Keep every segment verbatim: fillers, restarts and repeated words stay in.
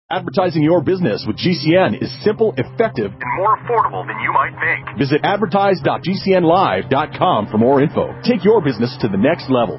Advertising your business with G C N is simple, effective, and more affordable than you might think. Visit advertise dot g c n live dot com for more info. Take your business to the next level.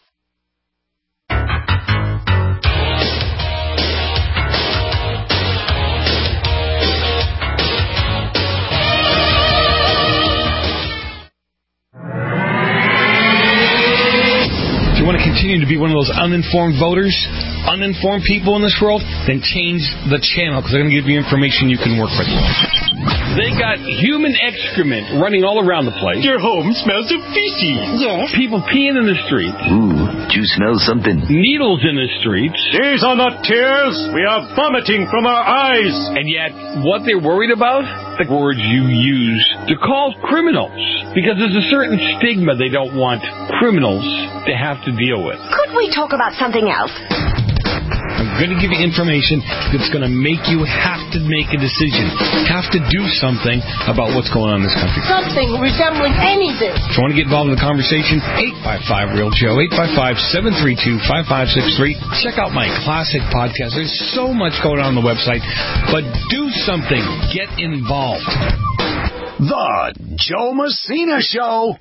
If you want to continue to be one of those uninformed voters, uninformed people in this world, then change the channel, because they're going to give you information you can work with. They got human excrement running all around the place. Your home smells of feces. Yes. People peeing in the streets. Ooh, do you smell something? Needles in the streets. These are not tears. We are vomiting from our eyes. And yet, what they're worried about? The words you use to call criminals. Because there's a certain stigma they don't want criminals to have to deal with. Could we talk about something else? I'm going to give you information that's going to make you have to make a decision, have to do something about what's going on in this country. Something resembling anything. If you want to get involved in the conversation, eight five five, real Joe, eight five five, seven three two, five five six three. Check out my classic podcast. There's so much going on on the website, but do something. Get involved. The Joe Messina Show.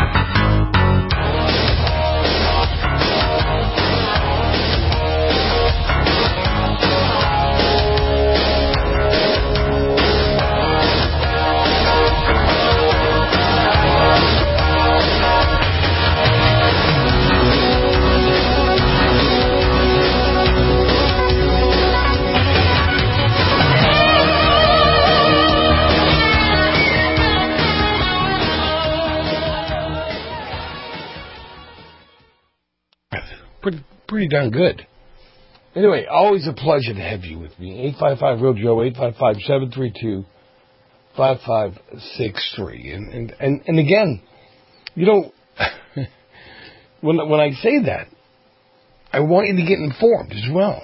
Pretty, pretty darn good. Anyway, always a pleasure to have you with me. eight five five, real Joe, eight five five, seven three two, five five six three. And, and, and, and again, you know, when, when I say that, I want you to get informed as well.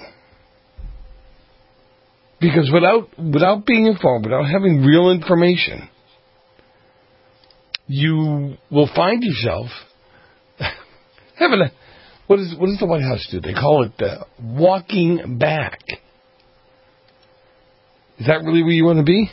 Because without, without being informed, without having real information, you will find yourself having a, What, is, what does the White House do? They call it uh, walking back. Is that really where you want to be?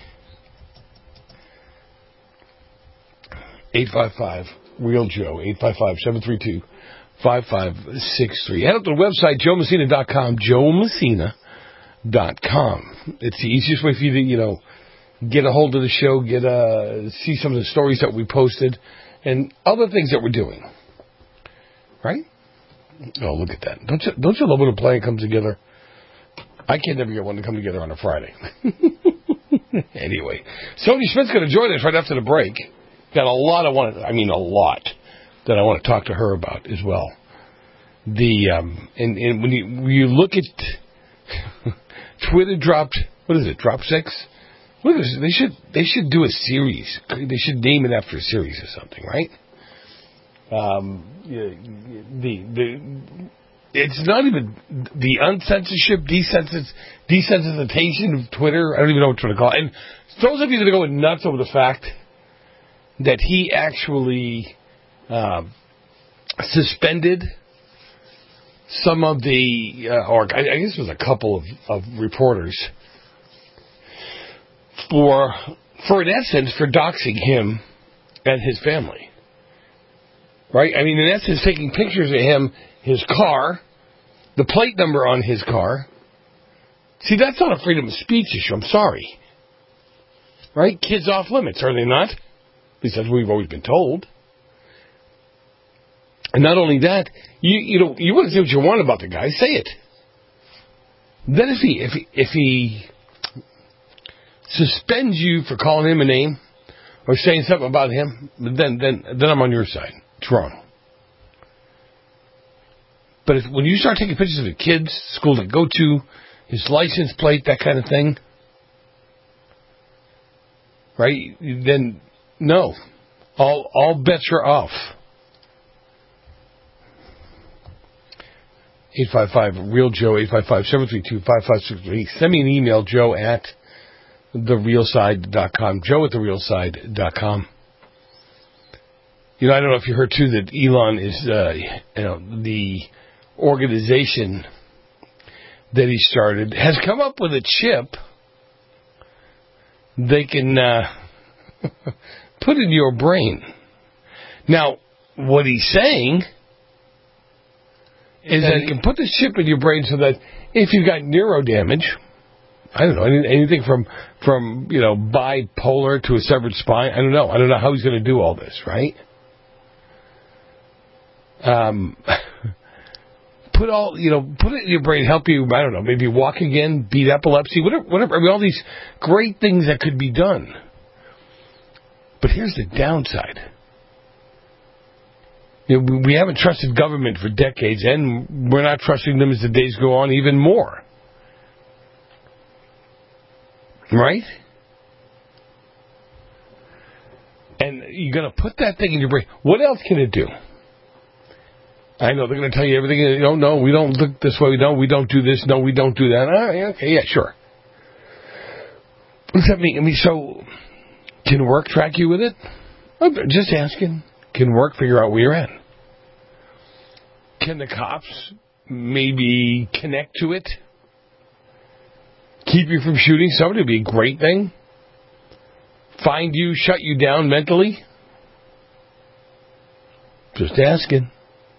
eight five five, real Joe, eight five five, seven three two, five five six three. Head up to the website, joe messina dot com, joe messina dot com. It's the easiest way for you to, you know, get a hold of the show, get uh, see some of the stories that we posted, and other things that we're doing. Right? Oh, look at that. Don't you, don't you love when a plan comes together? I can't never get one to come together on a Friday. Anyway, Sony Schmidt's going to join us right after the break. Got a lot I want to, I mean a lot, that I want to talk to her about as well. The, um, and, and when you, when you look at, Twitter dropped, what is it, drop six? Look at this, they should, they should do a series. They should name it after a series or something, right? Um, the the it's not even the uncensorship, desensitization desensitization of Twitter. I don't even know what to call it. And those of you that are going nuts over the fact that he actually um, suspended some of the, uh, or I, I guess it was a couple of, of reporters for, for in essence, for doxing him and his family. Right? I mean, in essence, taking pictures of him, his car, the plate number on his car. See, that's not a freedom of speech issue. I'm sorry. Right? Kids off limits, are they not? At least that's what we've always been told. And not only that, you you know, you want to say what you want about the guy, say it. Then if he if he, if he suspends you for calling him a name or saying something about him, then then then I'm on your side. It's wrong. But if, when you start taking pictures of the kids, school to go to, his license plate, that kind of thing, right, then no. All all bets are off. eight five five, real Joe, eight five five, seven three two, five five six three. Send me an email, joe at the real side dot com, joe at the real side dot com. You know, I don't know if you heard, too, that Elon is, uh, you know, the organization that he started has come up with a chip they can uh, put in your brain. Now, what he's saying is that he can put this chip in your brain so that if you've got neuro damage, I don't know, anything from, from you know, bipolar to a severed spine, I don't know. I don't know how he's going to do all this, right? Um, put all, you know, put it in your brain, help you, I don't know, maybe walk again, beat epilepsy, whatever, whatever. I mean, all these great things that could be done. But here's the downside. You know, we haven't trusted government for decades, and we're not trusting them as the days go on even more. Right? And you're going to put that thing in your brain. What else can it do? I know they're going to tell you everything. You know, no, we don't look this way. No, we don't do this. No, we don't do that. Oh, yeah, okay, yeah, sure. What does that mean? I mean, so can work track you with it? Oh, just asking. Can work figure out where you're at? Can the cops maybe connect to it? Keep you from shooting somebody would be a great thing. Find you, shut you down mentally? Just asking.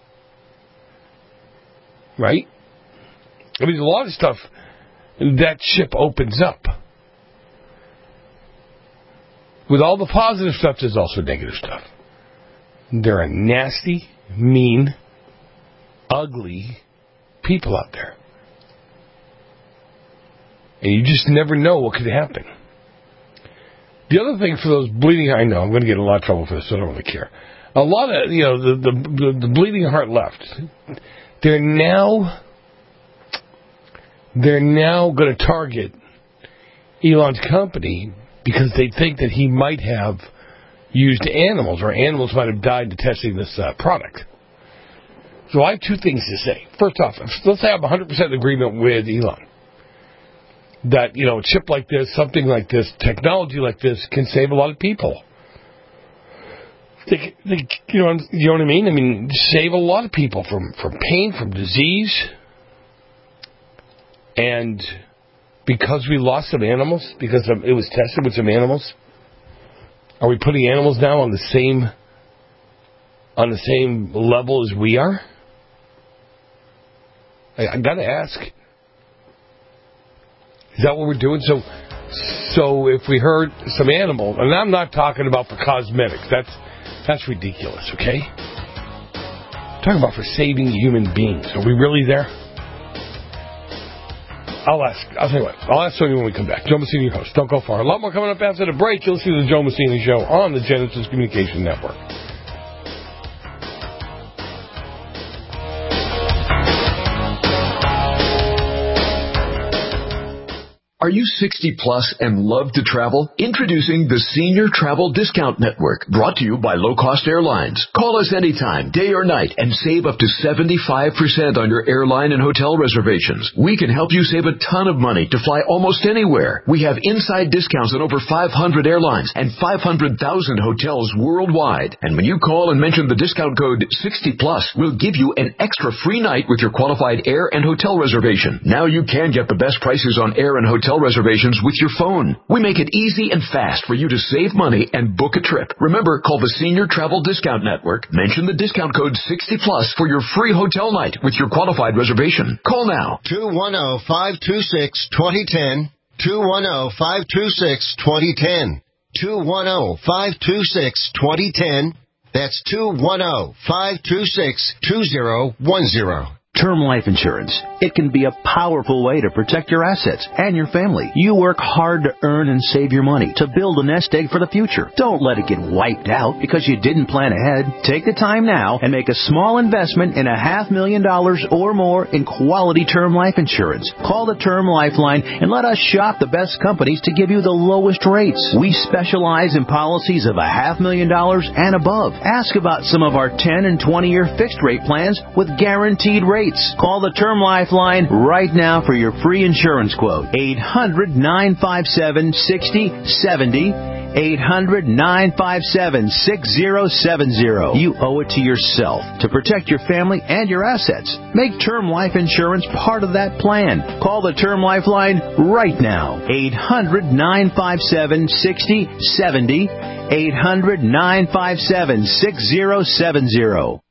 Right? I mean, there's a lot of stuff that chip opens up. With all the positive stuff, there's also negative stuff. There are nasty, mean, ugly people out there. And you just never know what could happen. The other thing for those bleeding, I know, I'm going to get in a lot of trouble for this, so I don't really care. A lot of, you know, the, the, the, the bleeding heart left, they're now, they're now going to target Elon's company because they think that he might have used animals, or animals might have died in testing this uh, product. So I have two things to say. First off, let's say I'm one hundred percent in agreement with Elon. That, you know, a chip like this, something like this, technology like this can save a lot of people. They, they, you know, you know what I mean? I mean, save a lot of people from, from pain, from disease. And because we lost some animals, because it was tested with some animals, are we putting animals now on the same on the same level as we are? I, I got to ask. Is that what we're doing? So, so if we hurt some animal, and I'm not talking about for cosmetics. That's that's ridiculous. Okay. I'm talking about for saving human beings. Are we really there? I'll ask. I'll tell you what. I'll ask Sonia when we come back. Joe Messina, your host. Don't go far. A lot more coming up after the break. You'll see the Joe Messina Show on the Genesis Communication Network. Are you sixty plus and love to travel? Introducing the Senior Travel Discount Network, brought to you by Low Cost Airlines. Call us anytime, day or night, and save up to seventy-five percent on your airline and hotel reservations. We can help you save a ton of money to fly almost anywhere. We have inside discounts on over five hundred airlines and five hundred thousand hotels worldwide. And when you call and mention the discount code sixty plus, we'll give you an extra free night with your qualified air and hotel reservation. Now you can get the best prices on air and hotel reservations with your phone. We make it easy and fast for you to save money and book a trip. Remember, call the Senior Travel Discount Network. Mention the discount code sixty plus for your free hotel night with your qualified reservation. Call now. two one zero, five two six, two zero one zero. two one zero, five two six, two zero one zero. two one zero, five two six, two zero one zero. That's two one zero, five two six, two zero one zero. Term life insurance. It can be a powerful way to protect your assets and your family. You work hard to earn and save your money to build a nest egg for the future. Don't let it get wiped out because you didn't plan ahead. Take the time now and make a small investment in a half million dollars or more in quality term life insurance. Call the Term Lifeline and let us shop the best companies to give you the lowest rates. We specialize in policies of a half million dollars and above. Ask about some of our ten and twenty year fixed rate plans with guaranteed rates. Call the Term Lifeline right now for your free insurance quote. eight hundred, nine five seven, six zero seven zero. eight hundred, nine five seven, six zero seven zero. You owe it to yourself to protect your family and your assets. Make term life insurance part of that plan. Call the Term Life line right now. eight hundred, nine five seven, six zero seven zero. eight hundred, nine five seven, six zero seven zero.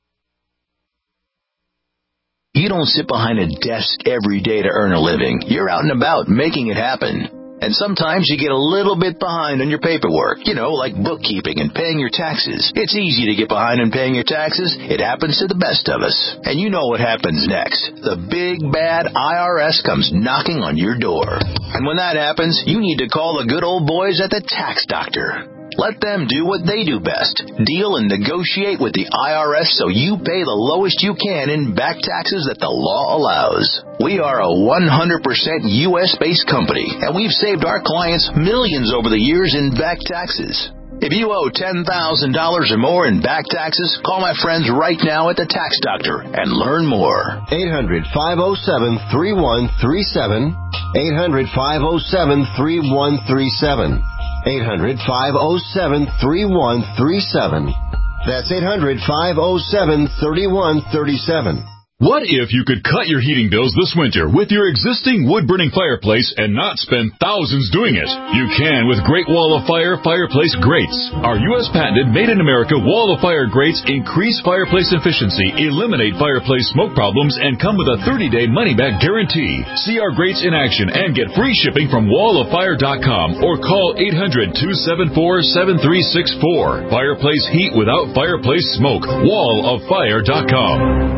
You don't sit behind a desk every day to earn a living. You're out and about making it happen. And sometimes you get a little bit behind on your paperwork, you know, like bookkeeping and paying your taxes. It's easy to get behind on paying your taxes. It happens to the best of us. And you know what happens next. The big, bad I R S comes knocking on your door. And when that happens, you need to call the good old boys at the Tax Doctor. Let them do what they do best. Deal and negotiate with the I R S so you pay the lowest you can in back taxes that the law allows. We are a one hundred percent U S-based company, and we've saved our clients millions over the years in back taxes. If you owe ten thousand dollars or more in back taxes, call my friends right now at the Tax Doctor and learn more. eight hundred, five oh seven, three one three seven. eight hundred, five oh seven, three one three seven. eight hundred, five oh seven, three one three seven. That's eight hundred, five oh seven, three one three seven. What if you could cut your heating bills this winter with your existing wood-burning fireplace and not spend thousands doing it? You can with Great Wall of Fire Fireplace Grates. Our U S patented made-in-America Wall of Fire grates increase fireplace efficiency, eliminate fireplace smoke problems, and come with a thirty-day money-back guarantee. See our grates in action and get free shipping from wall of fire dot com or call eight hundred, two seven four, seven three six four. Fireplace heat without fireplace smoke. wall of fire dot com.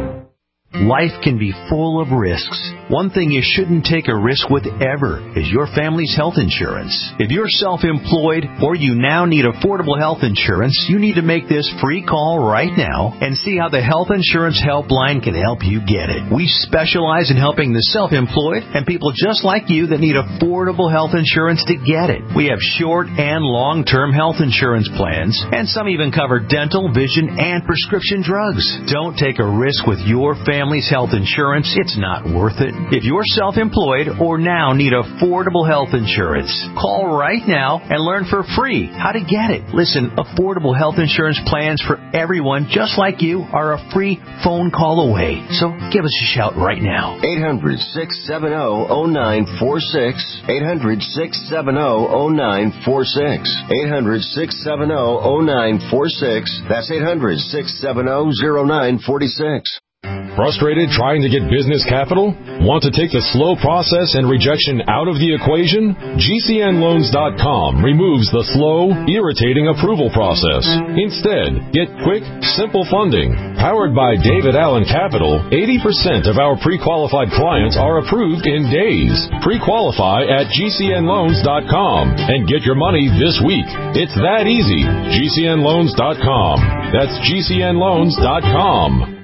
Life can be full of risks. One thing you shouldn't take a risk with ever is your family's health insurance. If you're self-employed or you now need affordable health insurance, you need to make this free call right now and see how the Health Insurance Helpline can help you get it. We specialize in helping the self-employed and people just like you that need affordable health insurance to get it. We have short and long-term health insurance plans, and some even cover dental, vision, and prescription drugs. Don't take a risk with your family. Family's health insurance, it's not worth it. If you're self-employed or now need affordable health insurance, call right now and learn for free how to get it. Listen, affordable health insurance plans for everyone just like you are a free phone call away. So give us a shout right now. eight hundred, six seven zero, zero nine four six. eight hundred, six seven zero, zero nine four six. eight hundred, six seven zero, zero nine four six. That's eight hundred, six seven zero, zero nine four six. Frustrated trying to get business capital? Want to take the slow process and rejection out of the equation? G C N loans dot com removes the slow, irritating approval process. Instead, get quick, simple funding. Powered by David Allen Capital, eighty percent of our pre-qualified clients are approved in days. Pre-qualify at G C N loans dot com and get your money this week. It's that easy. G C N loans dot com. That's G C N loans dot com.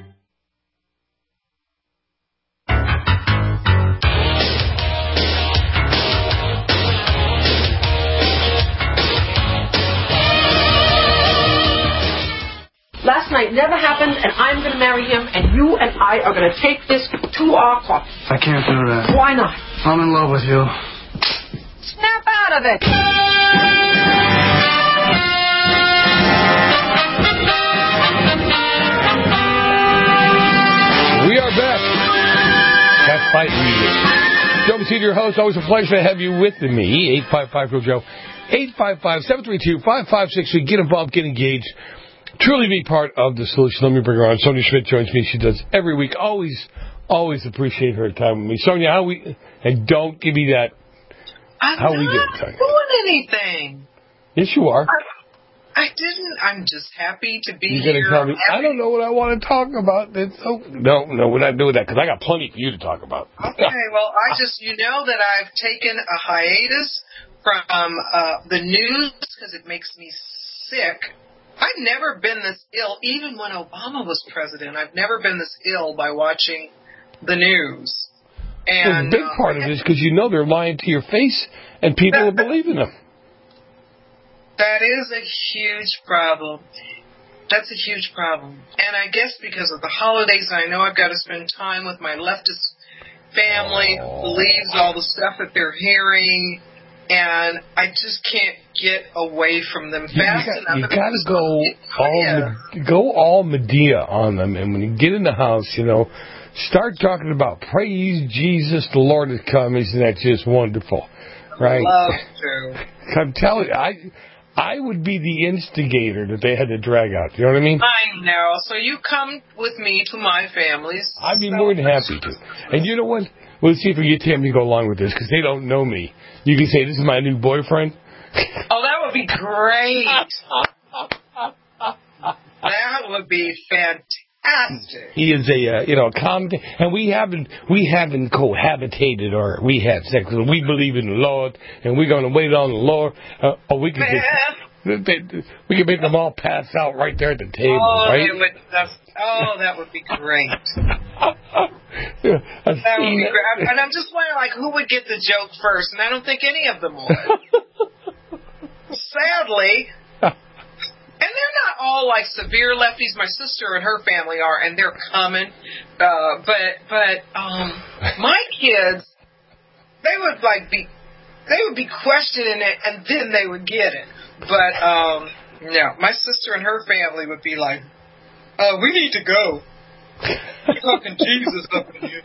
Last night never happened, and I'm going to marry him, and you and I are going to take this to our court. I can't do that. Why not? I'm in love with you. Snap out of it. We are back. That's fight music. Joe Messina, your host. Always a pleasure to have you with me. eight five five, Real Joe. eight five five, seven three two, five five six three. Get involved, get engaged. Truly be part of the solution. Let me bring her on. Sonia Schmidt joins me. She does every week. Always, always appreciate her time with me. Sonia, how we... And don't give me that... I'm how not we do doing anything. Yes, you are. I, I didn't. I'm just happy to be You're here. You're going to tell me, I don't know what I want to talk about. It's so, no, no, we're not doing that, because I got plenty for you to talk about. Okay, well, I just... You know that I've taken a hiatus from uh, the news because it makes me sick. I've never been this ill, even when Obama was president. I've never been this ill by watching the news. And well, the big part uh, of it is because you know they're lying to your face, and people that, are believing them. That is a huge problem. That's a huge problem. And I guess because of the holidays, I know I've got to spend time with my leftist family who believes all the stuff that they're hearing. and I just can't get away from them fast you got, enough. You got to go all Me- go all Medea on them, and when you get in the house, you know, start talking about praise Jesus, the Lord has come. Isn't that just wonderful, right? Love to. I'm telling you, I I would be the instigator that they had to drag out. You know what I mean? I know. So you come with me to my family's. I'd be more than happy to. And you know what? We'll see if we get Tim to go along with this, because they don't know me. You can say, this is my new boyfriend. Oh, that would be great. That would be fantastic. He is a, uh, you know, com- and we haven't, we haven't cohabitated or we had sex. We believe in the Lord, and we're going to wait on the Lord. Uh, or we can just, we can make them all pass out right there at the table, oh, right? It would, that's, oh, that would be great. Yeah, that would be great. And I'm just wondering, like, who would get the joke first? And I don't think any of them would. Sadly. And they're not all like severe lefties. My sister and her family are, and they're coming. Uh, but but um, my kids, they would like be, they would be questioning it, and then they would get it. But um, no, my sister and her family would be like, uh, "We need to go. You're talking Jesus up in here.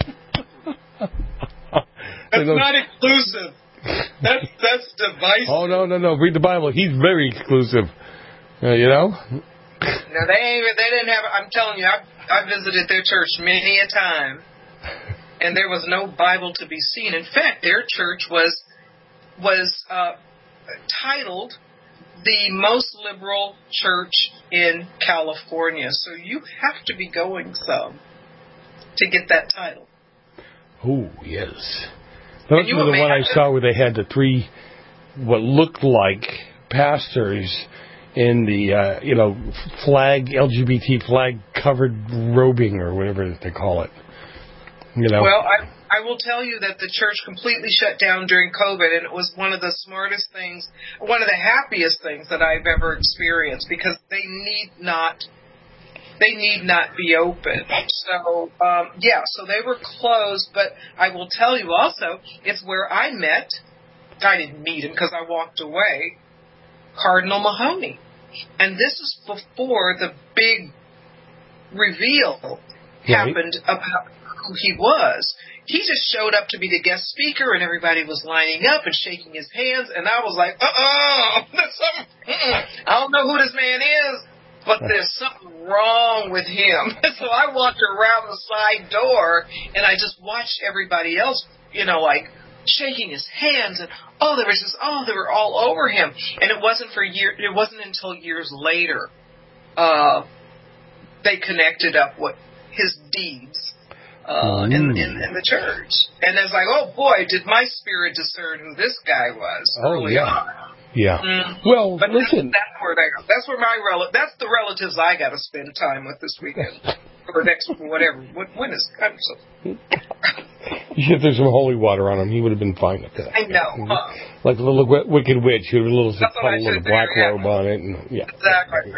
That's not inclusive. That's that's divisive." Oh no no no! Read the Bible. He's very exclusive. Uh, you know? No, they ain't, they didn't have. I'm telling you, I I visited their church many a time, and there was no Bible to be seen. In fact, their church was was uh, titled the most liberal church in California. So you have to be going some to get that title. Oh yes, that was the one I saw where they had the three what looked like pastors in the, uh, you know, flag, L G B T flag covered robing or whatever they call it. You know. Well, I, I will tell you that the church completely shut down during COVID, and it was one of the smartest things, one of the happiest things that I've ever experienced, because they need not, they need not be open. So, um, yeah, so they were closed, but I will tell you also, it's where I met, I didn't meet him because I walked away, Cardinal Mahoney. And this is before the big reveal right. happened about who he was. He just showed up to be the guest speaker, and everybody was lining up and shaking his hands, and I was like, uh-uh, there's something, uh-uh. I don't know who this man is, but there's something wrong with him. So I walked around the side door, and I just watched everybody else, you know, like, shaking his hands, and oh, there was just oh, they were all over him, and it wasn't for year. It wasn't until years later, uh, they connected up what his deeds uh, in, in in the church, and it's like, oh boy, did my spirit discern who this guy was. Oh early yeah, on. yeah. Mm. Well, but listen, that's, that's where they go. That's where my rel- That's the relatives I got to spend time with this weekend. Or next, whatever. When, when is I'm so. You should throw some holy water on him. He would have been fine with that. I know. Huh? Like a little w- wicked witch. He would have a little puddle with a black yeah. robe on it. And, yeah. Exactly.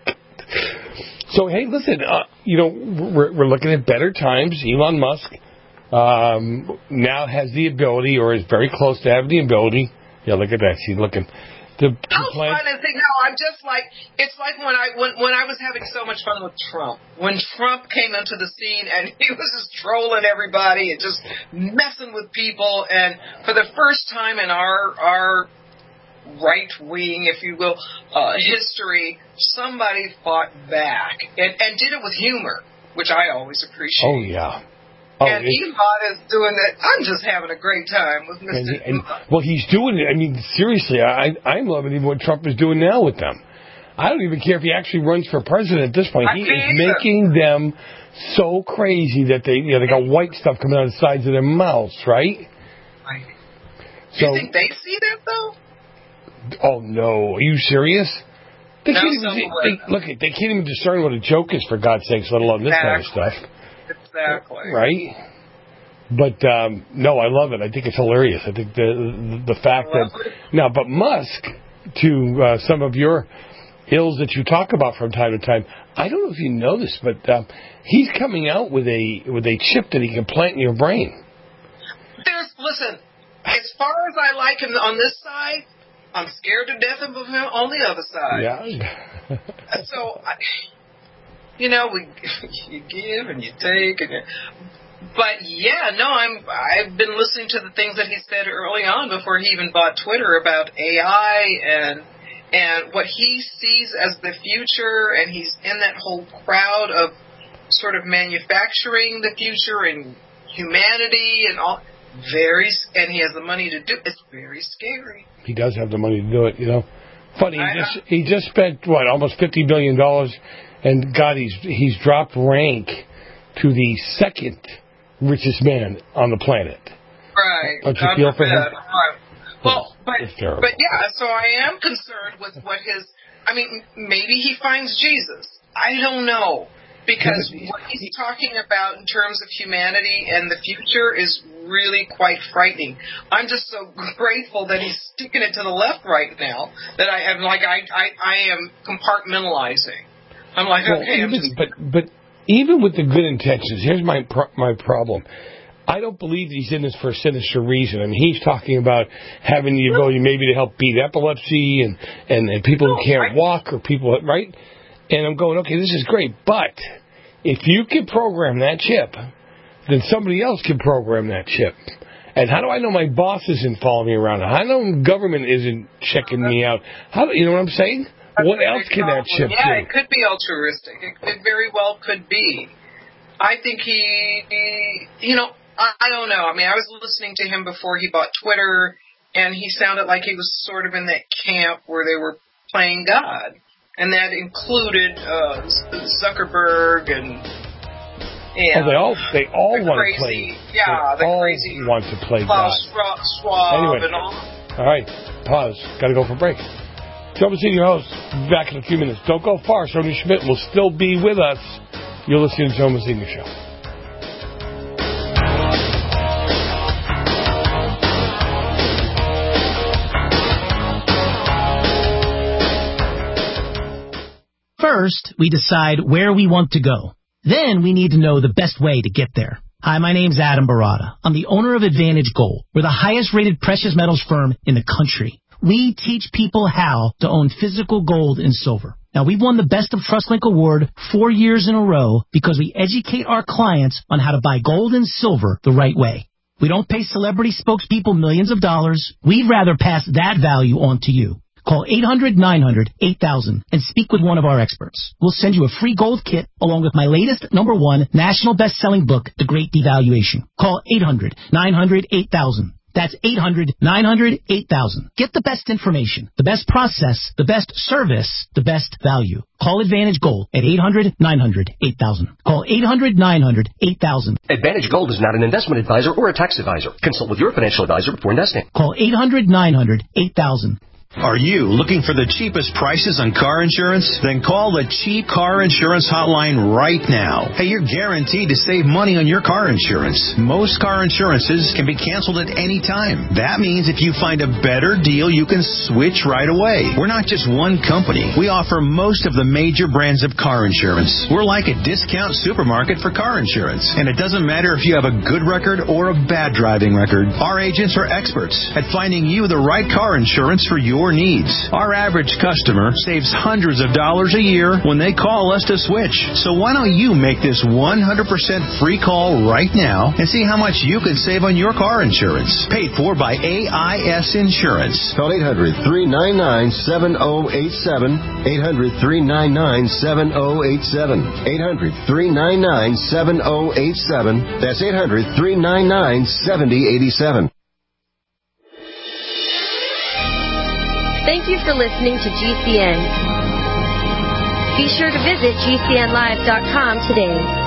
So, hey, listen, uh, you know, we're, we're looking at better times. Elon Musk um, now has the ability, or is very close to having the ability. Yeah, look at that. She's looking. To, to I was plan- trying to think. No, I'm just like it's like when I when when I was having so much fun with Trump. When Trump came into the scene and he was just trolling everybody and just messing with people, and for the first time in our our right wing, if you will, uh, history, somebody fought back and and did it with humor, which I always appreciate. Oh yeah. Oh, and Elon is doing that. I'm just having a great time with Mister And, and, well, he's doing it. I mean, seriously, I, I'm loving even what Trump is doing now with them. I don't even care if he actually runs for president at this point. I He is either. making them so crazy that they, you know, they got white stuff coming out of the sides of their mouths, right? Right. So, you think they see that though? Oh no, are you serious? They No, can't even. They, look, they can't even discern what a joke is, for God's sakes, let alone this Exactly. kind of stuff. Exactly. Right? But, um, no, I love it. I think it's hilarious. I think the the, the fact that... Now, but Musk, to uh, some of your ills that you talk about from time to time, I don't know if you know this, but uh, he's coming out with a with a chip that he can plant in your brain. There's, listen, as far as I like him on this side, I'm scared to death of him on the other side. Yeah. So, I, you know, we you give and you take, and you, but yeah, no, I'm I've been listening to the things that he said early on before he even bought Twitter about A I and and what he sees as the future, and he's in that whole crowd of sort of manufacturing the future and humanity and all. Very, and he has the money to do it. It's very scary. He does have the money to do it, you know. Funny, he just he just spent what almost fifty billion dollars, and God, he's he's dropped rank to the second richest man on the planet. Right. Don't you feel for him? Right. Well, but terrible. but yeah, so I am concerned with what his. I mean, maybe he finds Jesus. I don't know. Because what he's talking about in terms of humanity and the future is really quite frightening. I'm just so grateful that he's sticking it to the left right now that I am like I I, I am compartmentalizing. I'm like, well, okay, even, I'm just. But but even with the good intentions, here's my pro- my problem. I don't believe he's in this for a sinister reason. I mean, he's talking about having the ability maybe to help beat epilepsy and and, and people who can't walk or people right. And I'm going, okay, this is great, but if you can program that chip, then somebody else can program that chip. And how do I know my boss isn't following me around? How do I know government isn't checking me out? How do, you know what I'm saying? What else can that chip yeah, do? Yeah, it could be altruistic. It, it very well could be. I think he, he you know, I, I don't know. I mean, I was listening to him before he bought Twitter, and he sounded like he was sort of in that camp where they were playing God. And that included uh, Zuckerberg and, and oh, they all they all the want crazy, to play. Yeah, they the all crazy want to play Klaus God. Schwab anyway, and all. All right, pause. Got to go for a break. Joe Messina, your host, back in a few minutes. Don't go far. Sonia Schmidt will still be with us. You're listening to Joe Messina Show. First, we decide where we want to go. Then we need to know the best way to get there. Hi, my name's Adam Barada. I'm the owner of Advantage Gold. We're the highest rated precious metals firm in the country. We teach people how to own physical gold and silver. Now, we've won the Best of TrustLink Award four years in a row because we educate our clients on how to buy gold and silver the right way. We don't pay celebrity spokespeople millions of dollars. We'd rather pass that value on to you. Call eight hundred nine hundred eight thousand and speak with one of our experts. We'll send you a free gold kit along with my latest number one national best-selling book, The Great Devaluation. Call eight hundred nine hundred eight thousand. That's eight hundred nine hundred eight thousand. Get the best information, the best process, the best service, the best value. Call Advantage Gold at eight hundred nine hundred eight thousand. Call eight hundred nine hundred eight thousand. Advantage Gold is not an investment advisor or a tax advisor. Consult with your financial advisor before investing. Call eight hundred nine hundred eight thousand. Are you looking for the cheapest prices on car insurance? Then call the Cheap Car Insurance Hotline right now. Hey, you're guaranteed to save money on your car insurance. Most car insurances can be canceled at any time. That means if you find a better deal, you can switch right away. We're not just one company. We offer most of the major brands of car insurance. We're like a discount supermarket for car insurance. And it doesn't matter if you have a good record or a bad driving record. Our agents are experts at finding you the right car insurance for your needs. Our average customer saves hundreds of dollars a year when they call us to switch. So why don't you make this one hundred percent free call right now and see how much you can save on your car insurance. Paid for by A I S Insurance. Call eight hundred three nine nine seven zero eight seven. eight hundred three nine nine seven zero eight seven. eight hundred three nine nine seven zero eight seven. That's eight hundred three nine nine seven zero eight seven. Thank you for listening to G C N. Be sure to visit G C N live dot com today.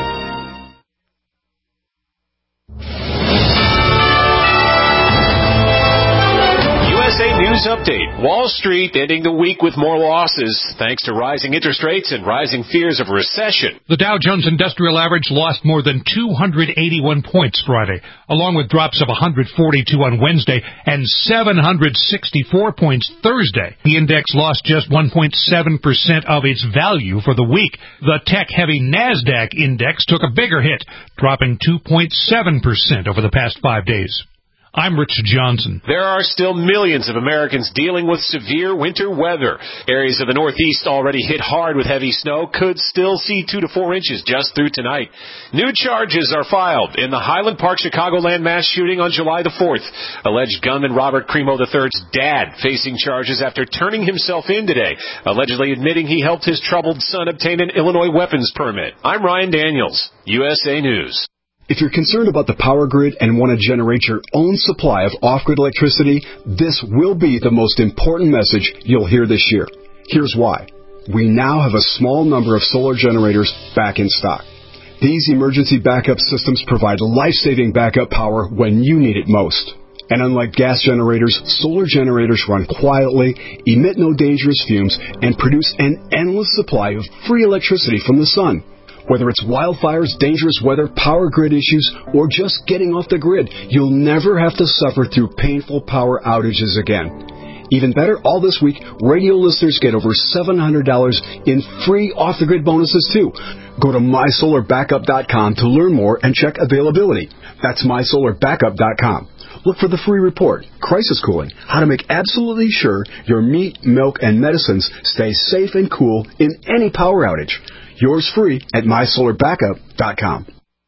U S A News Update. Wall Street ending the week with more losses thanks to rising interest rates and rising fears of recession. The Dow Jones Industrial Average lost more than two hundred eighty-one points Friday, along with drops of one hundred forty-two on Wednesday and seven hundred sixty-four points Thursday. The index lost just one point seven percent of its value for the week. The tech-heavy NASDAQ index took a bigger hit, dropping two point seven percent over the past five days. I'm Rich Johnson. There are still millions of Americans dealing with severe winter weather. Areas of the Northeast already hit hard with heavy snow could still see two to four inches just through tonight. New charges are filed in the Highland Park, Chicagoland mass shooting on July the fourth. Alleged gunman Robert Crimo the third's dad facing charges after turning himself in today, allegedly admitting he helped his troubled son obtain an Illinois weapons permit. I'm Ryan Daniels, U S A News. If you're concerned about the power grid and want to generate your own supply of off-grid electricity, this will be the most important message you'll hear this year. Here's why. We now have a small number of solar generators back in stock. These emergency backup systems provide life-saving backup power when you need it most. And unlike gas generators, solar generators run quietly, emit no dangerous fumes, and produce an endless supply of free electricity from the sun. Whether it's wildfires, dangerous weather, power grid issues, or just getting off the grid, you'll never have to suffer through painful power outages again. Even better, all this week, radio listeners get over seven hundred dollars in free off-the-grid bonuses, too. Go to my solar backup dot com to learn more and check availability. That's my solar backup dot com. Look for the free report, Crisis Cooling, how to make absolutely sure your meat, milk, and medicines stay safe and cool in any power outage. Yours free at my solar backup dot com.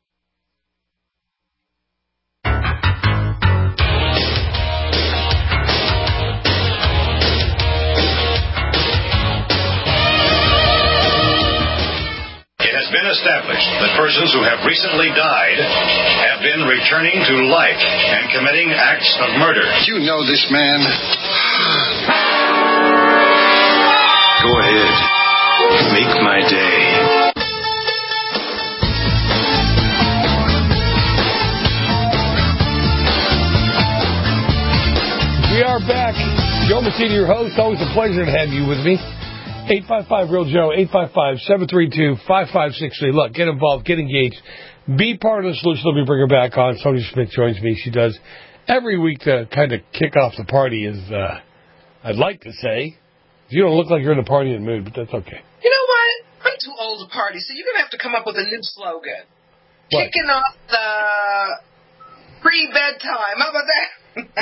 It has been established that persons who have recently died have been returning to life and committing acts of murder. You know this man. Go ahead. Make my day. We are back. Joe Messina, your host. Always a pleasure to have you with me. eight five five real Joe, eight five five, seven three two, five five six three. Look, get involved, get engaged. Be part of the solution. Let me bring her back on. Sonia Smith joins me. She does every week to kind of kick off the party, as uh, I'd like to say. You don't look like you're in a partying mood, but that's okay. You know what? I'm too old to party, so you're going to have to come up with a new slogan. What? Kicking off the pre-bedtime. How about that?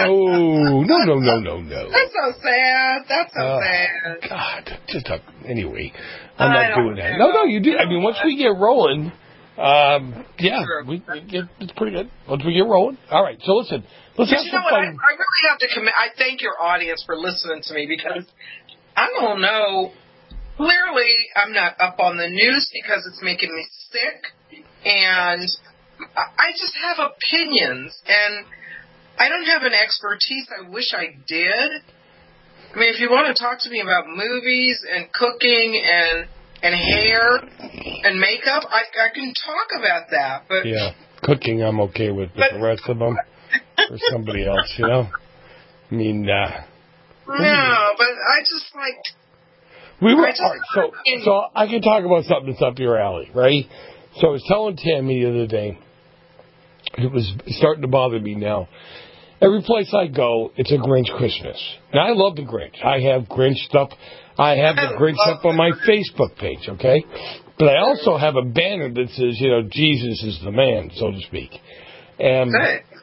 Oh, no, no, no, no, no. That's so sad. That's so uh, sad. God, just a, anyway, I'm I not doing that. No, no, you do. I mean, once we get rolling, um, yeah, we, we get, it's pretty good. Once we get rolling. All right, so listen, let's but have you some know what? fun. I, I really have to commit. I thank your audience for listening to me because I don't know. Clearly, I'm not up on the news because it's making me sick, and I just have opinions, and I don't have an expertise. I wish I did. I mean, if you want to talk to me about movies and cooking and and hair and makeup, I, I can talk about that. But yeah, cooking I'm okay with, but, but the rest of them for somebody else, you know. I mean, uh, no, but I just like. We were all right, so so I can talk about something that's up your alley, right? So I was telling Tammy the other day, it was starting to bother me now. Every place I go, it's a Grinch Christmas. Now, I love the Grinch. I have Grinch stuff. I have the Grinch up on my Facebook page, okay? But I also have a banner that says, you know, Jesus is the man, so to speak. And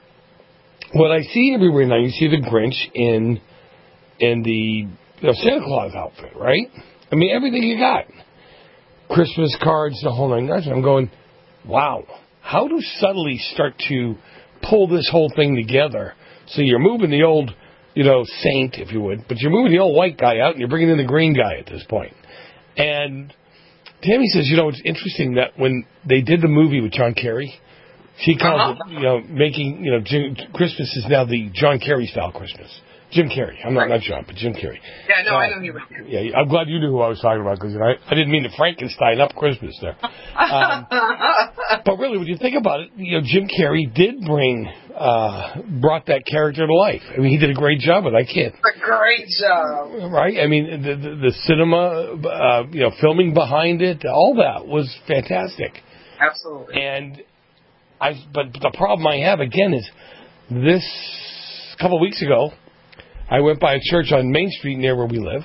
what I see everywhere now, you see the Grinch in in the you know, Santa Claus outfit, right? I mean, everything you got. Christmas cards, the whole nine yards. I'm going, wow, how do subtly start to pull this whole thing together? So you're moving the old, you know, saint, if you would, but you're moving the old white guy out and you're bringing in the green guy at this point. And Tammy says, you know, it's interesting that when they did the movie with John Kerry, she calls uh-huh. it, you know, making, you know, Jim, Christmas is now the John Kerry style Christmas. Jim Carrey. I'm not, right. not John, but Jim Carrey. Yeah, no, uh, I know you. Yeah, I'm glad you knew who I was talking about because you know, I, I didn't mean to Frankenstein up Christmas there. Um, but really, when you think about it, you know, Jim Carrey did bring, uh, brought that character to life. I mean, he did a great job with that kid. A great job. Right? I mean, the the, the cinema, uh, you know, filming behind it, all that was fantastic. Absolutely. And I, but the problem I have again is this couple of weeks ago. I went by a church on Main Street near where we live,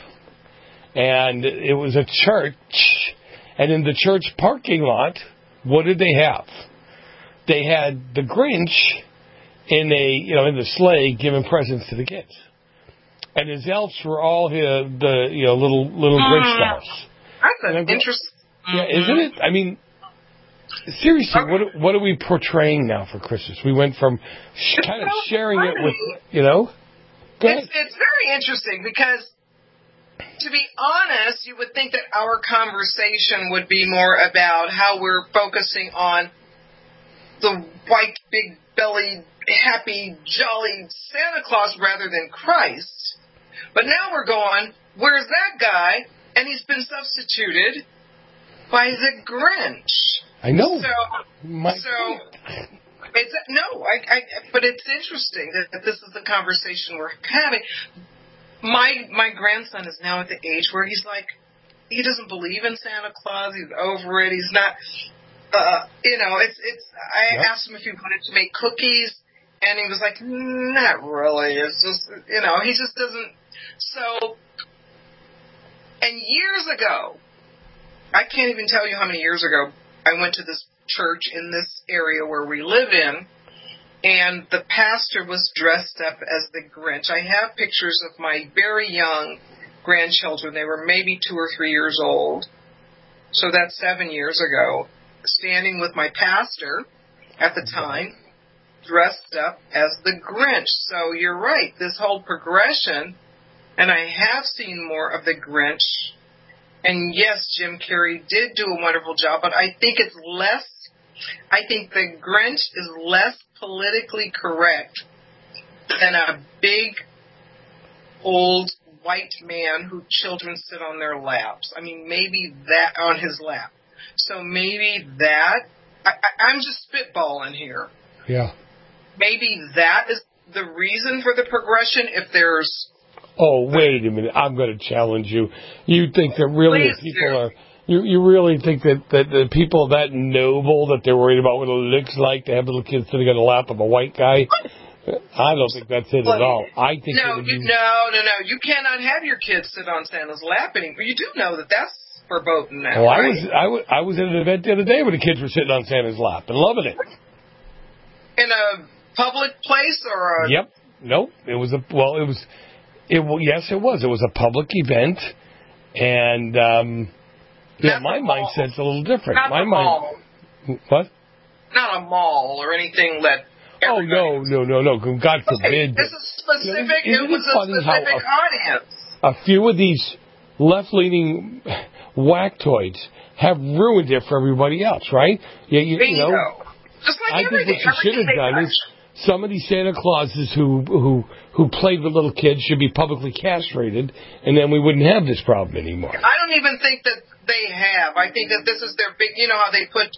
and it was a church, and in the church parking lot, what did they have? They had the Grinch in a you know in the sleigh giving presents to the kids, and his elves were all his, the you know little little Grinch dolls. That's an interesting. Yeah, isn't it? I mean, seriously, what what are we portraying now for Christmas? We went from sh- kind of so sharing funny. it with you know. Go ahead. It's, it's very interesting because, to be honest, you would think that our conversation would be more about how we're focusing on the white, big-bellied, happy, jolly Santa Claus rather than Christ. But now we're going, where's that guy? And he's been substituted by the Grinch. I know. So, My so it's no, I, I. But it's interesting that, that this is the conversation we're having. My my grandson is now at the age where he's like, he doesn't believe in Santa Claus. He's over it. He's not. Uh, you know, it's it's. I yep. asked him if he wanted to make cookies, and he was like, not really. It's just, you know, he just doesn't. So, and years ago, I can't even tell you how many years ago, I went to this church in this area where we live in, and the pastor was dressed up as the Grinch. I have pictures of my very young grandchildren. They were maybe two or three years old. So that's seven years ago, standing with my pastor at the time, dressed up as the Grinch. So you're right, this whole progression, and I have seen more of the Grinch. And yes, Jim Carrey did do a wonderful job, but I think it's less, I think the Grinch is less politically correct than a big, old, white man who children sit on their laps. I mean, maybe that on his lap. So maybe that, I, I, I'm just spitballing here. Yeah. Maybe that is the reason for the progression if there's... Oh, wait a minute. I'm going to challenge you. You think that really Please people do. are... You you really think that, that the people that noble that they're worried about what it looks like to have little kids sitting on the lap of a white guy? I don't think that's it at all. I think no, that you, you, no, no, no. You cannot have your kids sit on Santa's lap anymore. You do know that that's verboten now, well, right? I was I was I was at an event the other day where the kids were sitting on Santa's lap and loving it. In a public place or a... Yep. Nope. It was a well. It was. It well, yes, it was. It was a public event, and um, yeah, my mindset's a little different. Not my a mind. mall. What? Not a mall or anything that... Oh, no, no, no, no. God forbid. Okay, this is specific. You know, it was it a specific a, audience. A few of these left-leaning whacktoids have ruined it for everybody else, right? You, you, you know, Just like I think everything. what you should have done is some of these Santa Clauses who who who played with little kids should be publicly castrated, and then we wouldn't have this problem anymore. I don't even think that they have. I think that this is their big... You know how they put...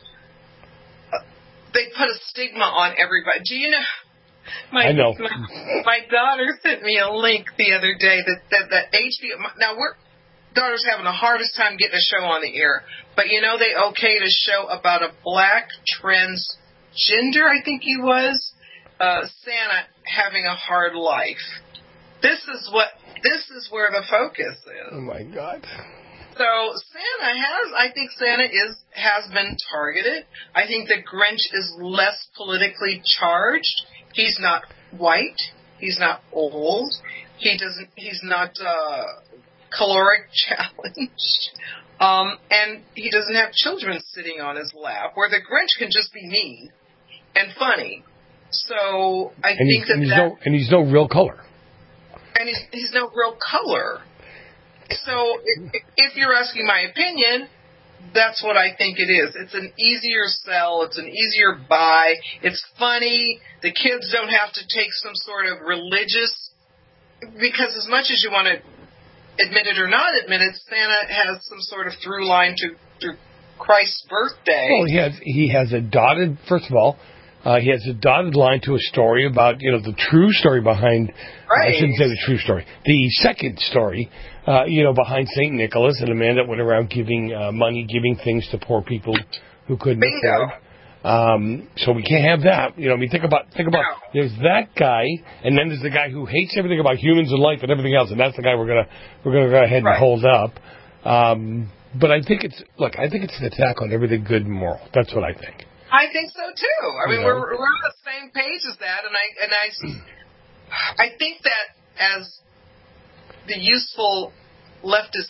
They put a stigma on everybody. Do you know? My, I know. My, my daughter sent me a link the other day that that, that H B O. Now we're daughter's having the hardest time getting a show on the air, but you know they okayed a show about a black transgender, I think he was, uh, Santa having a hard life. This is what. This is where the focus is. Oh my God. So Santa has, I think Santa is has been targeted. I think the Grinch is less politically charged. He's not white. He's not old. He doesn't. He's not uh, caloric challenged, um, and he doesn't have children sitting on his lap. Where the Grinch can just be mean and funny. So I and think he's, that, and he's that no and he's no real color. and he's he's no real color. So if you're asking my opinion, that's what I think it is. It's an easier sell. It's an easier buy. It's funny. The kids don't have to take some sort of religious, because as much as you want to admit it or not admit it, Santa has some sort of through line to, to Christ's birthday. Well, he has he has a dotted. First of all, uh, he has a dotted line to a story about you know the true story behind. Right. I shouldn't say the true story. The second story. Uh, you know, behind Saint Nicholas, and a man that went around giving uh, money, giving things to poor people who couldn't Bingo. afford. Um, so we can't have that. You know, I mean, think about, think about, no. There's that guy, and then there's the guy who hates everything about humans and life and everything else, and that's the guy we're gonna, we're gonna go ahead and right. hold up. Um, but I think it's, look, I think it's an attack on everything good and moral. That's what I think. I think so too. I mean, You know? we're we're on the same page as that, and I and I, I think that as the useful leftist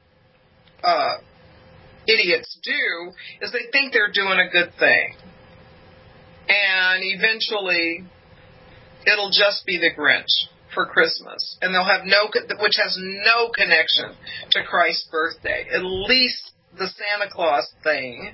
uh, idiots do, is they think they're doing a good thing, and eventually it'll just be the Grinch for Christmas, and they'll have no, which has no connection to Christ's birthday. At least the Santa Claus thing.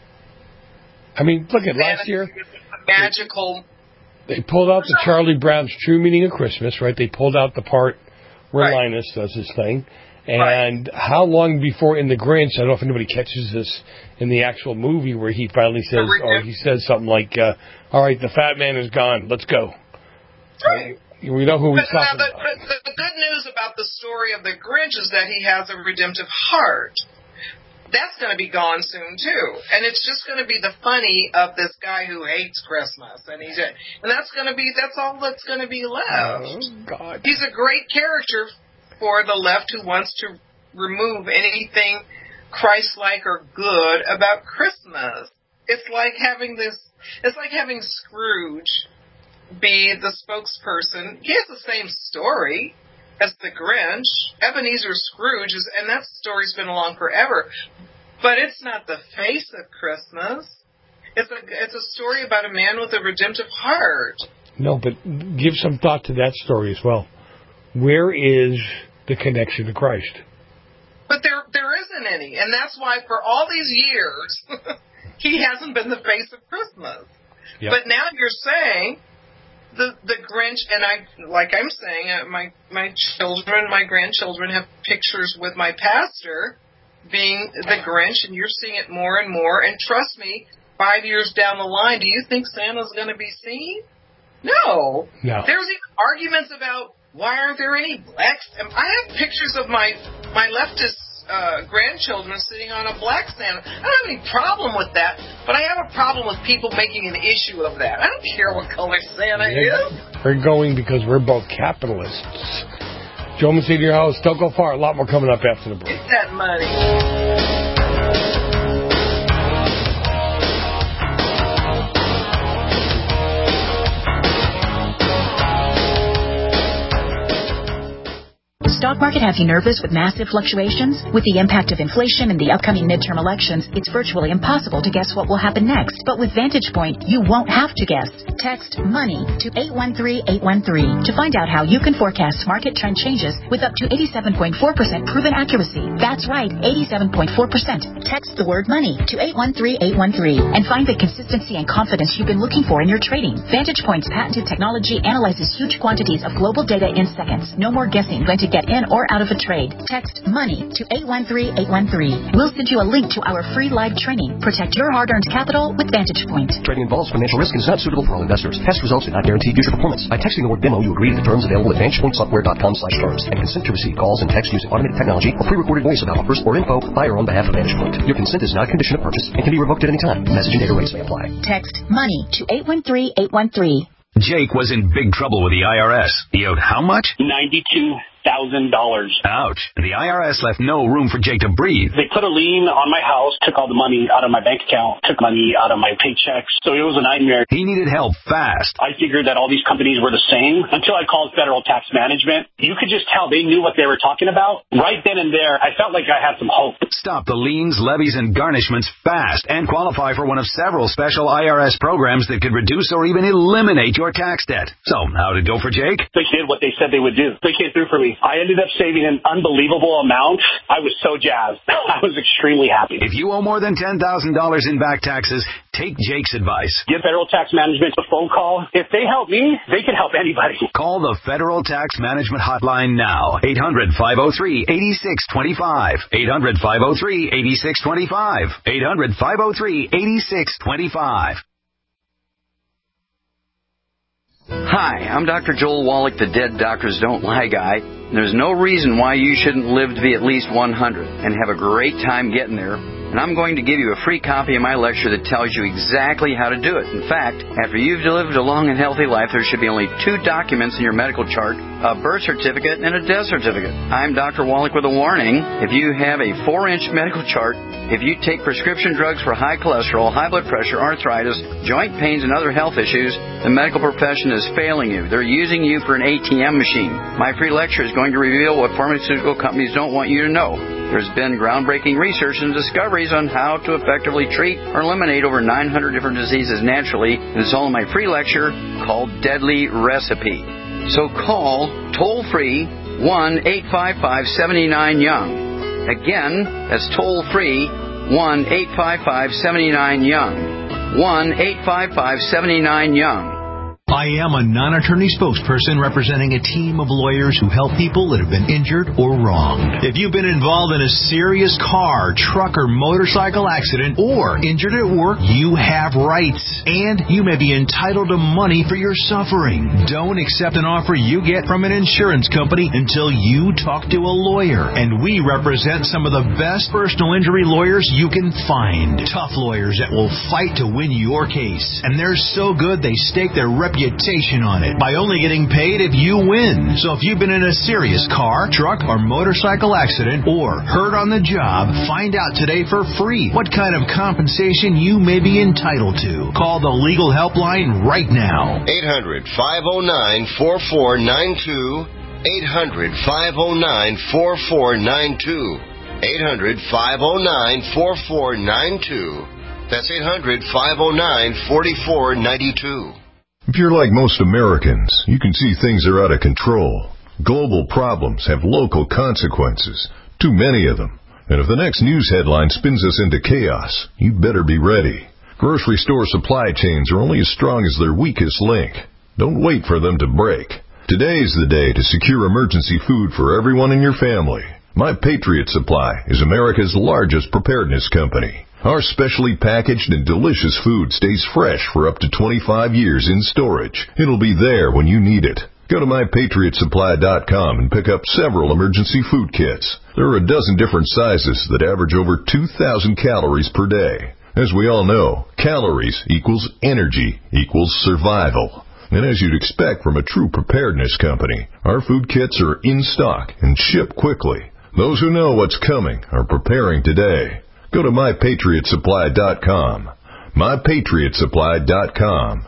I mean, look at last year. Magical. They pulled out the Charlie Brown's True Meaning of Christmas, right? They pulled out the part where Right. Linus does his thing. And right. how long before in the Grinch, I don't know if anybody catches this in the actual movie, where he finally says, or he says something like, uh, all right, the fat man is gone, let's go. Right. We know who he's but, talking now, about. But, but the good news about the story of the Grinch is that he has a redemptive heart. That's going to be gone soon too, and it's just going to be the funny of this guy who hates Christmas, and he's and that's going to be that's all that's going to be left. Oh God! He's a great character for the left who wants to remove anything Christ-like or good about Christmas. It's like having this. It's like having Scrooge be the spokesperson. He has the same story as the Grinch. Ebenezer Scrooge is, and that story's been along forever. But it's not the face of Christmas. It's a it's a story about a man with a redemptive heart. No, but give some thought to that story as well. Where is the connection to Christ? But there there isn't any, and that's why for all these years he hasn't been the face of Christmas. Yep. But now you're saying the the Grinch, and I like I'm saying, uh, my my children, my grandchildren have pictures with my pastor being the Grinch, and you're seeing it more and more. And trust me, five years down the line, do you think Santa's going to be seen? No. No. There's even arguments about why aren't there any blacks. I have pictures of my my leftist uh, grandchildren sitting on a black Santa. I don't have any problem with that, but I have a problem with people making an issue of that. I don't care what color Santa is. We're going because we're both capitalists. Joe Messina, your house. Don't go far. A lot more coming up after the break. Get that money. Stock market have you nervous with massive fluctuations? With the impact of inflation and the upcoming midterm elections, it's virtually impossible to guess what will happen next. But with Vantage Point, you won't have to guess. Text MONEY to eight one three eight one three to find out how you can forecast market trend changes with up to eighty-seven point four percent proven accuracy. That's right, eighty-seven point four percent. Text the word MONEY to eight one three eight one three and find the consistency and confidence you've been looking for in your trading. Vantage Point's patented technology analyzes huge quantities of global data in seconds. No more guessing when to get in or out of a trade. Text MONEY to eight one three eight one three. We'll send you a link to our free live training. Protect your hard-earned capital with Vantage Point. Trading involves financial risk and is not suitable for all investors. Past results do not guarantee future performance. By texting the word demo, you agree to the terms available at vantage point software dot com slash terms and consent to receive calls and text using automated technology or pre-recorded voice about offers or info by or on behalf of Vantage Point. Your consent is not a condition of purchase and can be revoked at any time. Message and data rates may apply. Text MONEY to eight one three eight one three. Jake was in big trouble with the I R S. He owed how much? ninety-two thousand dollars. Ouch. And the I R S left no room for Jake to breathe. They put a lien on my house, took all the money out of my bank account, took money out of my paychecks. So it was a nightmare. He needed help fast. I figured that all these companies were the same until I called Federal Tax Management. You could just tell they knew what they were talking about. Right then and there, I felt like I had some hope. Stop the liens, levies, and garnishments fast and qualify for one of several special I R S programs that could reduce or even eliminate your tax debt. So, how'd it go for Jake? They did what they said they would do. They came through for me. I ended up saving an unbelievable amount. I was so jazzed. I was extremely happy. If you owe more than ten thousand dollars in back taxes, take Jake's advice. Give Federal Tax Management a phone call. If they help me, they can help anybody. Call the Federal Tax Management Hotline now. eight hundred five oh three eight six two five. eight hundred five oh three eight six two five. eight hundred five oh three eight six two five. Hi, I'm Doctor Joel Wallach, the Dead Doctors Don't Lie guy. There's no reason why you shouldn't live to be at least one hundred and have a great time getting there. And I'm going to give you a free copy of my lecture that tells you exactly how to do it. In fact, after you've lived a long and healthy life, there should be only two documents in your medical chart a birth certificate, and a death certificate. I'm Doctor Wallach with a warning. If you have a four-inch medical chart, if you take prescription drugs for high cholesterol, high blood pressure, arthritis, joint pains, and other health issues, the medical profession is failing you. They're using you for an A T M machine. My free lecture is going to reveal what pharmaceutical companies don't want you to know. There's been groundbreaking research and discoveries on how to effectively treat or eliminate over nine hundred different diseases naturally. It's all in my free lecture called Deadly Recipe. So call toll-free one eight five five, seven nine, young. Again, that's toll-free one eight five five, seven nine, young. one eight five five, seven nine, young. I am a non-attorney spokesperson representing a team of lawyers who help people that have been injured or wronged. If you've been involved in a serious car, truck, or motorcycle accident or injured at work, you have rights, and you may be entitled to money for your suffering. Don't accept an offer you get from an insurance company until you talk to a lawyer, and we represent some of the best personal injury lawyers you can find. Tough lawyers that will fight to win your case, and they're so good they stake their reputation on it by only getting paid if you win. So if you've been in a serious car, truck, or motorcycle accident or hurt on the job, find out today for free what kind of compensation you may be entitled to. Call the legal helpline right now. eight hundred, five oh nine, four four nine two. eight hundred, five oh nine, four four nine two. eight hundred, five oh nine, four four nine two. That's eight hundred, five oh nine, four four nine two. If you're like most Americans, you can see things are out of control. Global problems have local consequences, too many of them. And if the next news headline spins us into chaos, you better be ready. Grocery store supply chains are only as strong as their weakest link. Don't wait for them to break. Today is the day to secure emergency food for everyone in your family. My Patriot Supply is America's largest preparedness company. Our specially packaged and delicious food stays fresh for up to twenty-five years in storage. It'll be there when you need it. Go to my patriot supply dot com and pick up several emergency food kits. There are a dozen different sizes that average over two thousand calories per day. As we all know, calories equals energy equals survival. And as you'd expect from a true preparedness company, our food kits are in stock and ship quickly. Those who know what's coming are preparing today. Go to my patriot supply dot com. my patriot supply dot com.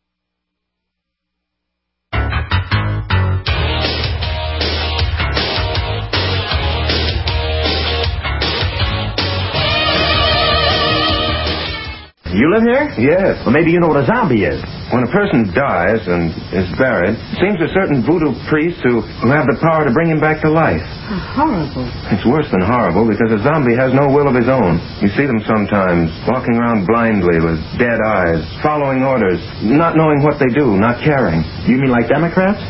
You live here? Yes. Well, maybe you know what a zombie is. When a person dies and is buried, it seems a certain voodoo priest who, who have the power to bring him back to life. How horrible. It's worse than horrible because a zombie has no will of his own. You see them sometimes walking around blindly with dead eyes, following orders, not knowing what they do, not caring. You mean like Democrats?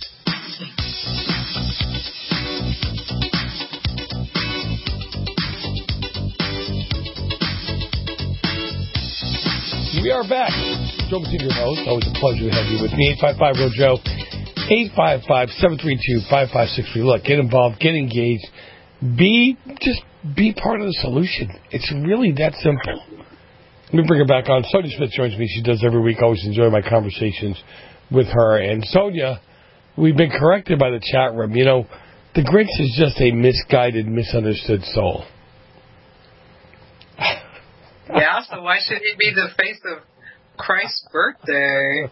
We are back. Joe Messina, your host. Always a pleasure to have you with me. eight five five, R O J O. eight five five, seven three two, five five six three. Look, get involved, get engaged. Be, just be part of the solution. It's really that simple. Let me bring her back on. Sonia Smith joins me. She does every week. Always enjoy my conversations with her. And Sonia, we've been corrected by the chat room. You know, the Grinch is just a misguided, misunderstood soul. Yeah, so why should he be the face of Christ's birthday?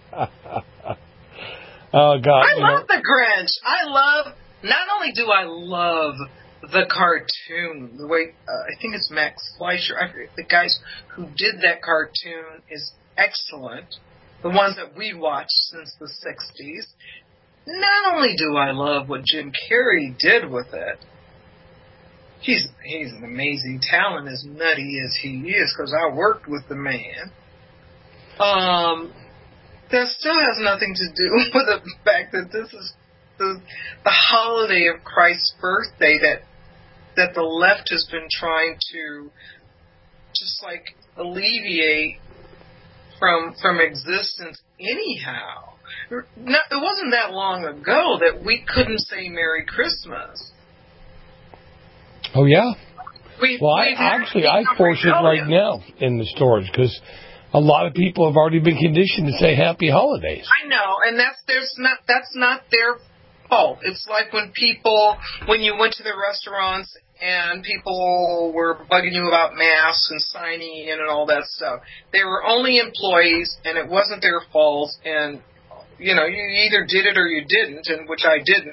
Oh, God. I love know. the Grinch. I love, not only do I love the cartoon, the way, uh, I think it's Max Fleischer, I forget, the guys who did that cartoon is excellent. The ones that we watched since the sixties. Not only do I love what Jim Carrey did with it, He's he's an amazing talent, as nutty as he is, because I worked with the man. Um, that still has nothing to do with the fact that this is the the holiday of Christ's birthday that that the left has been trying to just like alleviate from from existence anyhow. Not, it wasn't that long ago that we couldn't say Merry Christmas. Oh, yeah? We, well, I, actually, I force it right now in the stores because a lot of people have already been conditioned to say Happy Holidays. I know, and that's there's not that's not their fault. It's like when people, when you went to the restaurants and people were bugging you about masks and signing in and all that stuff. They were only employees, and it wasn't their fault, and, you know, you either did it or you didn't, and which I didn't.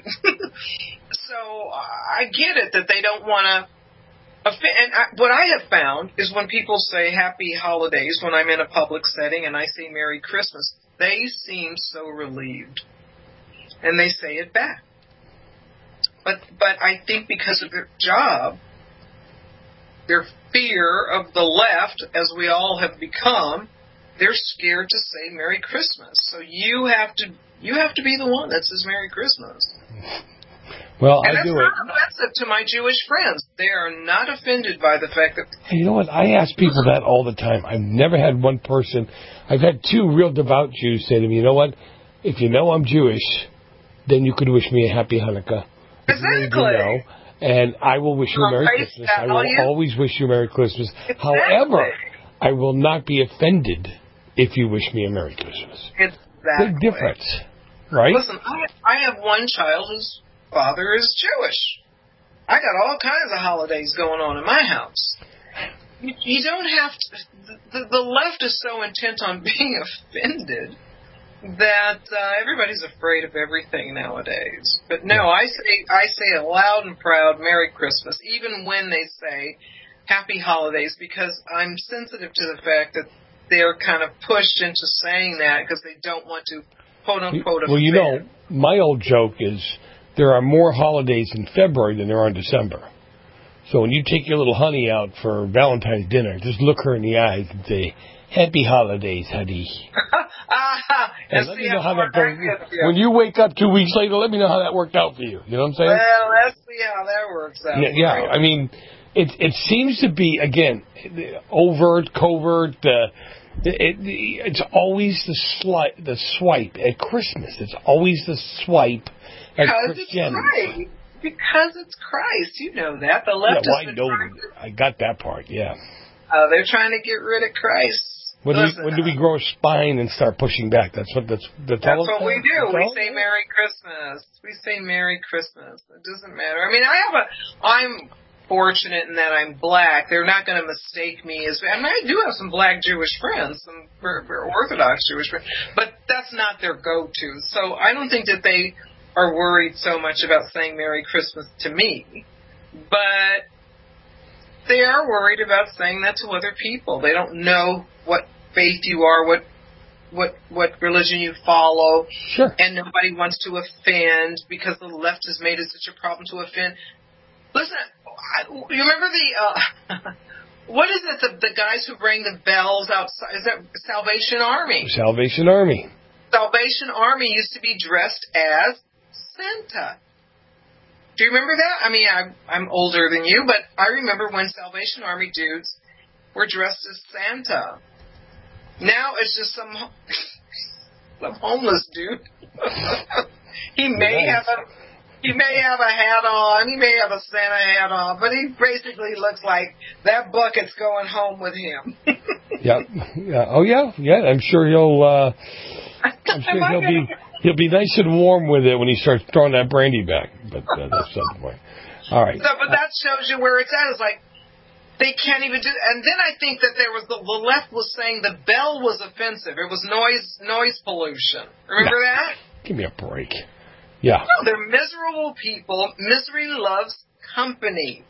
So I get it that they don't want to. And I, what I have found is when people say happy holidays when I'm in a public setting and I say Merry Christmas, they seem so relieved. And they say it back. But but I think because of their job, their fear of the left, as we all have become, they're scared to say Merry Christmas. So you have to you have to be the one that says Merry Christmas. Well, and I that's do not it. offensive to my Jewish friends. They are not offended by the fact that... Hey, you know what? I ask people that all the time. I've never had one person... I've had two real devout Jews say to me, you know what? If you know I'm Jewish, then you could wish me a happy Hanukkah. Exactly. You know, and I will wish you a Merry Christmas. I will always wish you a Merry Christmas. Exactly. However, I will not be offended if you wish me a Merry Christmas. Exactly. Big difference, right? Listen, I, I have one child whose father is Jewish. I got all kinds of holidays going on in my house. You, you don't have to... The, the left is so intent on being offended that uh, everybody's afraid of everything nowadays. But no, I say I say it loud and proud, Merry Christmas, even when they say Happy Holidays, because I'm sensitive to the fact that they're kind of pushed into saying that because they don't want to, quote unquote, offend. Well, you know, my old joke is there are more holidays in February than there are in December. So when you take your little honey out for Valentine's dinner, just look her in the eyes and say, Happy Holidays, honey. And let me know how that goes. When you wake up two weeks later, let me know how that worked out for you. You know what I'm saying? Well, let's see how that works out. Yeah, yeah. I mean, it it seems to be, again, overt, covert. Uh, it, it, it's always the, sli- the swipe at Christmas. It's always the swipe at because Christianity. It's Christ. Because it's Christ. You know that. The left yeah, well, has I been know. trying to, I got that part, yeah. Uh, they're trying to get rid of Christ. When do, Listen, we, when do we grow a spine and start pushing back? That's what that's that's, that's all what we do. We say it? Merry Christmas. We say Merry Christmas. It doesn't matter. I mean, I have a. I'm fortunate in that I'm black. They're not going to mistake me as. I mean, I do have some black Jewish friends, some very, very Orthodox Jewish friends, but that's not their go-to. So I don't think that they are worried so much about saying Merry Christmas to me, but they are worried about saying that to other people. They don't know what faith you are, what what what religion you follow, sure. And nobody wants to offend because the left has made it such a problem to offend. Listen, I, you remember the uh, what is it? The, the guys who bring the bells outside? Is that Salvation Army? Salvation Army. Salvation Army used to be dressed as Santa. Do you remember that? I mean, I'm, I'm older than you, but I remember when Salvation Army dudes were dressed as Santa. Now it's just some some homeless dude. he may nice. have a he may have a hat on, he may have a Santa hat on, but he basically looks like that bucket's going home with him. Yep. Yeah. Oh yeah. Yeah. I'm sure he'll. Uh, I'm sure he'll be. He'll be nice and warm with it when he starts throwing that brandy back. But uh, that's some point. All right. So, but that shows you where it's at. It's like they can't even do. And then I think that there was the, the left was saying the bell was offensive. It was noise noise pollution. Remember yeah. that? Give me a break. Yeah. No, they're miserable people. Misery loves company.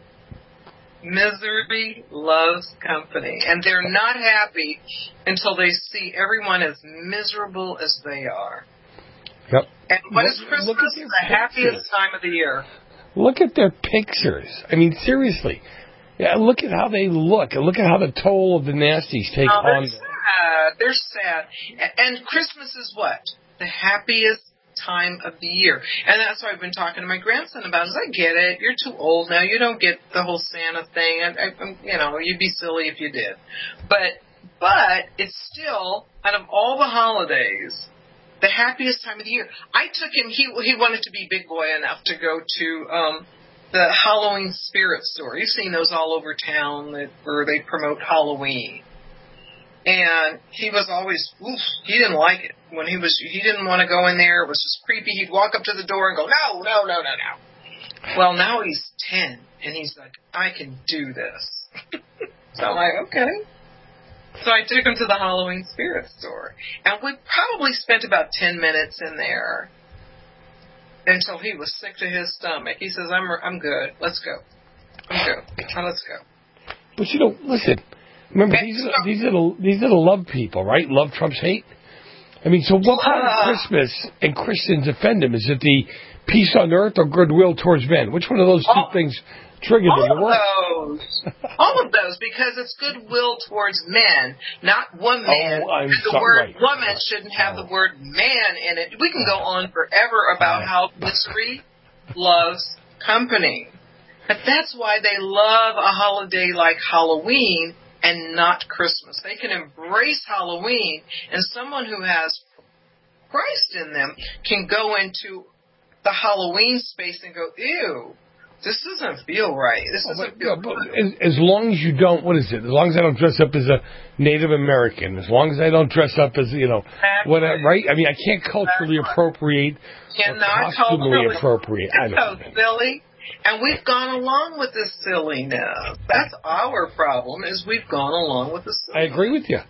Misery loves company. And they're not happy until they see everyone as miserable as they are. Yep. And what look, is Christmas? The happiest time of the year. Look at their pictures. I mean, seriously. Yeah, look at how they look. Look at how the toll of the nasties take oh, they're on them. Sad. They're sad. And Christmas is what? The happiest time of the year. And that's what I've been talking to my grandson about. Is I get it. You're too old now. You don't get the whole Santa thing. I, I, you know, you'd be silly if you did. But but it's still, out of all the holidays, the happiest time of the year. I took him, he he wanted to be big boy enough to go to um, the Halloween Spirit Store. You've seen those all over town that, where they promote Halloween. And he was always, oof, he didn't like it. when he was, he didn't want to go in there. It was just creepy. He'd walk up to the door and go, no, no, no, no, no. Well, now he's ten, and he's like, I can do this. So I'm like, okay. So I took him to the Halloween spirit store, and we probably spent about ten minutes in there until he was sick to his stomach. He says, I'm I'm good. Let's go. I'm good. Now let's go. But you know, listen, remember, these are, these are the, these are the love people, right? Love trumps hate. I mean, so what part of Christmas and Christians offend them? Is it the peace on earth or goodwill towards men? Which one of those two oh, things triggered them the worst? All of those. All of those, because it's goodwill towards men, not woman. Oh, I'm the sorry. word Right. woman shouldn't have the word man in it. We can go on forever about how misery loves company. But that's why they love a holiday like Halloween and not Christmas. They can embrace Halloween, and someone who has Christ in them can go into the Halloween space and go, ew, this doesn't feel right. This oh, doesn't but, feel yeah, but good. as, as long as you don't, what is it? As long as I don't dress up as a Native American, as long as I don't dress up as, you know, Exactly. whatever, right? I mean, I can't culturally Exactly. appropriate Cannot or costumely culturally appropriate. I It's don't so know. silly. And we've gone along with this silliness. That's our problem, is we've gone along with the silliness. I agree with you.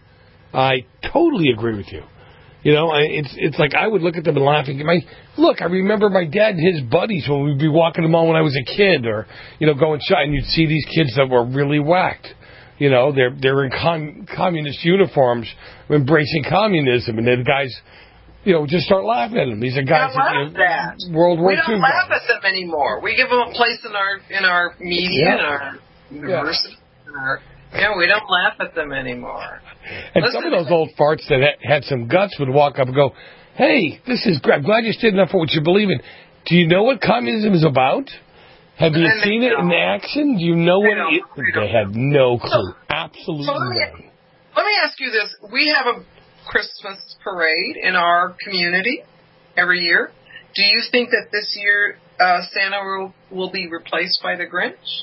I totally agree with you. You know, I, it's it's like I would look at them and laugh. And my look, I remember my dad and his buddies when we'd be walking them on when I was a kid, or you know, going shot, and you'd see these kids that were really whacked. You know, they're they're in com- communist uniforms, embracing communism, and then the guys, you know, just start laughing at them. These are guys We don't that, laugh you know, World War We don't Two laugh guys. at them anymore. We give them a place in our in our media, Yeah. in our university, in our, you know, we don't laugh at them anymore. And Listen, some of those old farts that had, had some guts would walk up and go, hey, this is great. I'm glad you stood up for what you believe in. Do you know what communism is about? Have you And seen they it in don't. action? Do you know They what don't. it is? They They don't. had no clue. So- Absolutely so let me, none. let me ask you this. We have a Christmas parade in our community every year. Do you think that this year uh, Santa will, will be replaced by the Grinch?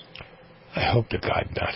I hope to God not.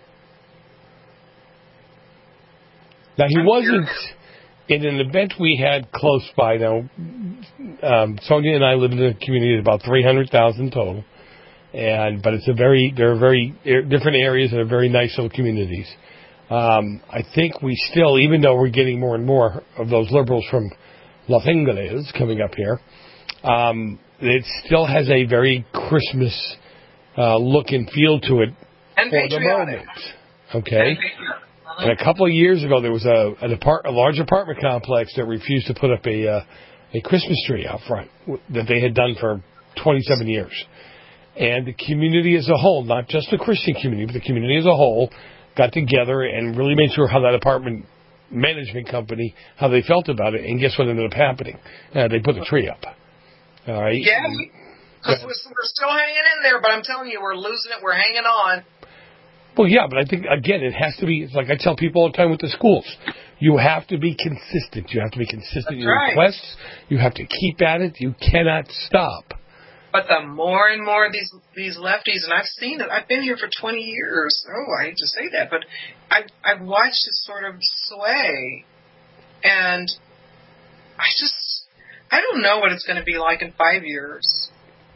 Now, he wasn't in an event we had close by. Now, um, Sonia and I live in a community of about three hundred thousand total, and but it's a very, there are very different areas and are very nice little communities. Um, I think we still, even though we're getting more and more of those liberals from Los Angeles coming up here, um, it still has a very Christmas uh, look and feel to it And for patriotic. the moment. Okay. And patriotic. And a couple of years ago, there was a an apart, a large apartment complex that refused to put up a uh, a Christmas tree out front w- that they had done for twenty-seven years. And the community as a whole, not just the Christian community, but the community as a whole, got together and really made sure how that apartment management company, how they felt about it. And guess what ended up happening? Uh, they put the tree up. All right. Yeah, because we're, we're still hanging in there, but I'm telling you, we're losing it. We're hanging on. Well, yeah, but I think, again, it has to be, it's like I tell people all the time with the schools, you have to be consistent. You have to be consistent That's in your right. requests. You have to keep at it. You cannot stop. But the more and more these these lefties, and I've seen it, I've been here for twenty years. Oh, I hate to say that, but I've, I've watched it sort of sway. And I just, I don't know what it's going to be like in five years.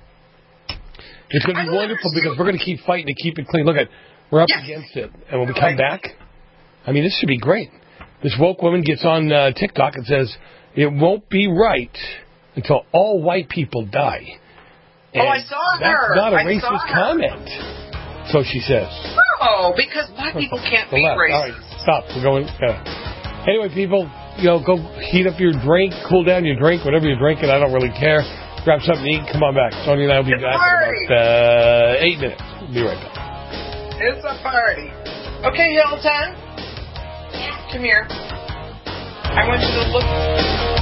It's going to be wonderful because we're going to keep fighting to keep it clean. Look at, we're up Yes. against it. And when we come back, I mean, this should be great. This woke woman gets on uh, TikTok and says, it won't be right until all white people die. And oh, I saw that's her. not a I racist saw her. comment. So she says. No, because black people can't The be left. racist. All right, stop. We're going. Uh, anyway, people, you know, go heat up your drink, cool down your drink, whatever you're drinking. I don't really care. Grab something to eat. Come on back. Sonia and I will be It's back party. in about uh, eight minutes. We'll be right back. It's a party. Okay, Hilton. Come here. I want you to look.